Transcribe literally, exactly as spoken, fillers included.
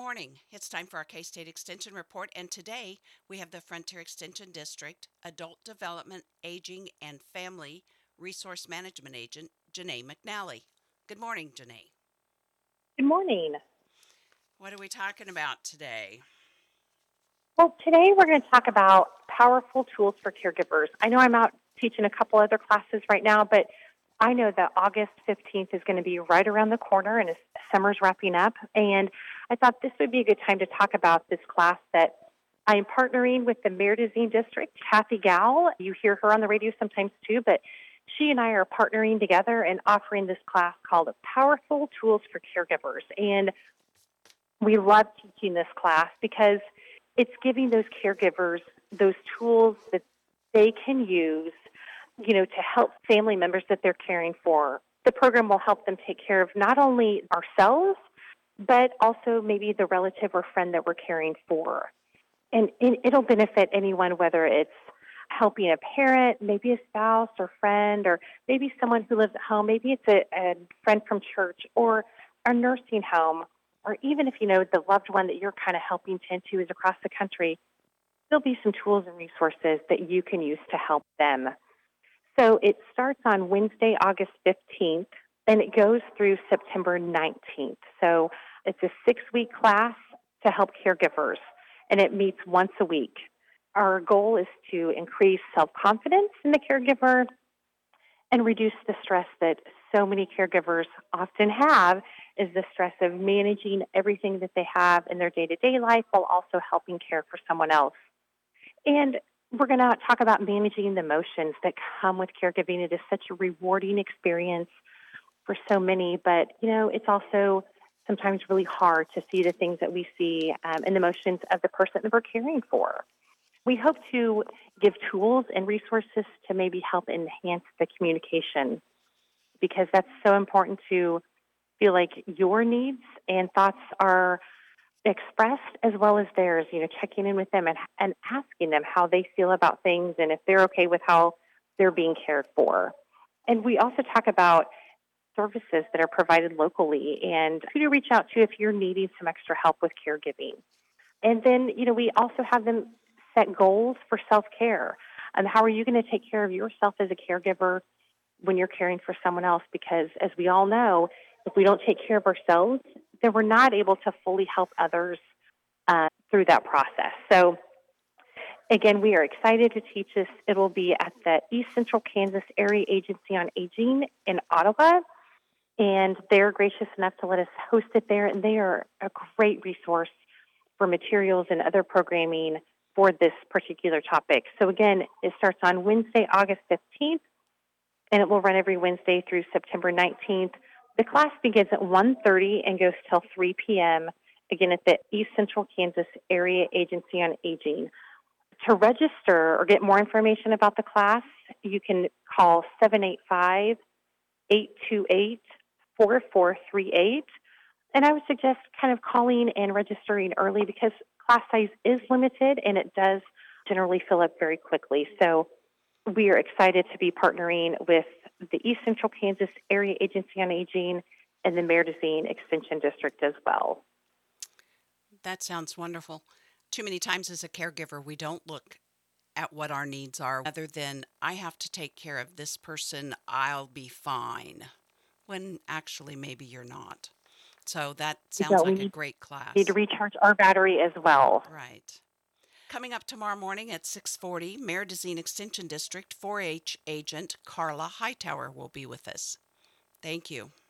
morning. It's time for our K-State Extension Report, and today we have the Frontier Extension District Adult Development, Aging, and Family Resource Management Agent, Janae McNally. Good morning, Janae. Good morning. What are we talking about today? Well, today we're going to talk about powerful tools for caregivers. I know I'm out teaching a couple other classes right now, but I know that August fifteenth is going to be right around the corner and summer's wrapping up. And I thought this would be a good time to talk about this class that I'm partnering with the Merdizine District, Kathy Gow. You hear her on the radio sometimes too, but she and I are partnering together and offering this class called Powerful Tools for Caregivers. And we love teaching this class because it's giving those caregivers those tools that they can use, you know, to help family members that they're caring for. The program will help them take care of not only ourselves, but also maybe the relative or friend that we're caring for. And it'll benefit anyone, whether it's helping a parent, maybe a spouse or friend, or maybe someone who lives at home. Maybe it's a, a friend from church or a nursing home, or even if you know the loved one that you're kind of helping tend to is across the country, there'll be some tools and resources that you can use to help them. So it starts on Wednesday, August fifteenth, and it goes through September nineteenth. So it's a six-week class to help caregivers, and it meets once a week. Our goal is to increase self-confidence in the caregiver and reduce the stress that so many caregivers often have, is the stress of managing everything that they have in their day-to-day life while also helping care for someone else. And we're going to talk about managing the emotions that come with caregiving. It is such a rewarding experience for so many, but, you know, it's also sometimes really hard to see the things that we see um, in the emotions of the person that we're caring for. We hope to give tools and resources to maybe help enhance the communication, because that's so important to feel like your needs and thoughts are expressed as well as theirs, you know, checking in with them and, and asking them how they feel about things and if they're okay with how they're being cared for. And we also talk about services that are provided locally and who to reach out to if you're needing some extra help with caregiving. And then, you know, we also have them set goals for self-care. And how are you going to take care of yourself as a caregiver when you're caring for someone else? Because as we all know, if we don't take care of ourselves, then we're not able to fully help others uh, through that process. So, again, we are excited to teach this. It will be at the East Central Kansas Area Agency on Aging in Ottawa, and they're gracious enough to let us host it there, and they are a great resource for materials and other programming for this particular topic. So, again, it starts on Wednesday, August fifteenth, and it will run every Wednesday through September nineteenth. The class begins at one thirty and goes till three p.m., again, at the East Central Kansas Area Agency on Aging. To register or get more information about the class, you can call seven eight five, eight two eight, four four three eight. And I would suggest kind of calling and registering early because class size is limited and it does generally fill up very quickly. So we are excited to be partnering with the East Central Kansas Area Agency on Aging and the Merdizine Extension District as well. That sounds wonderful. Too many times as a caregiver, we don't look at what our needs are other than I have to take care of this person, I'll be fine, when actually maybe you're not. So that We sounds don't. We like a need, great need to class. recharge our battery as well. Right. Coming up tomorrow morning at six forty, Merdizine Extension District four H agent Carla Hightower will be with us. Thank you.